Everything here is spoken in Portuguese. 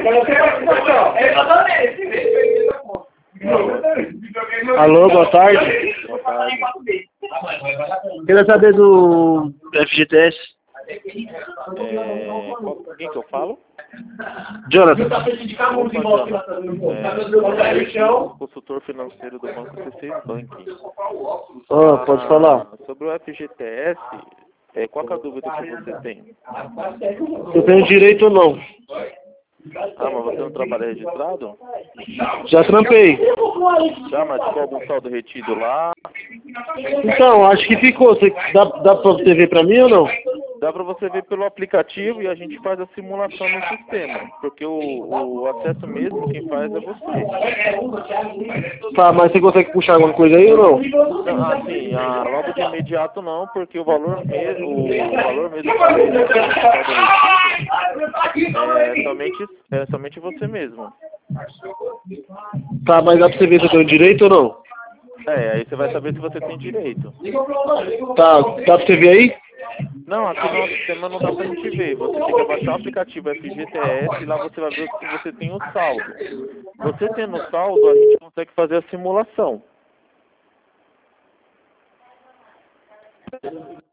Alô, boa tarde. Boa tarde. Queria saber do FGTS. Quem que eu falo? Jonathan. Opa, Jonathan. Consultor financeiro do Banco C6 Bank. Pode falar. Sobre o FGTS, qual que é a dúvida que você tem? Eu tenho direito ou não? Mas você não trabalha registrado? Já trampei. Já, mas ficou algum saldo retido lá? Então, acho que ficou. Dá pra você ver pra mim ou não? Dá para você ver pelo aplicativo e a gente faz a simulação no sistema. Porque o acesso mesmo, quem faz é você. Tá, mas você consegue puxar alguma coisa aí ou não? Não, assim, logo de imediato não, porque o valor mesmo é somente você mesmo. Tá, mas dá pra você ver se eu tenho direito ou não? Aí você vai saber se você tem direito. Tá, dá pra você ver aí? Não, aqui no nosso sistema não dá pra gente ver. Você tem que baixar o aplicativo FGTS e lá você vai ver se você tem o saldo. Você tendo o saldo, a gente consegue fazer a simulação.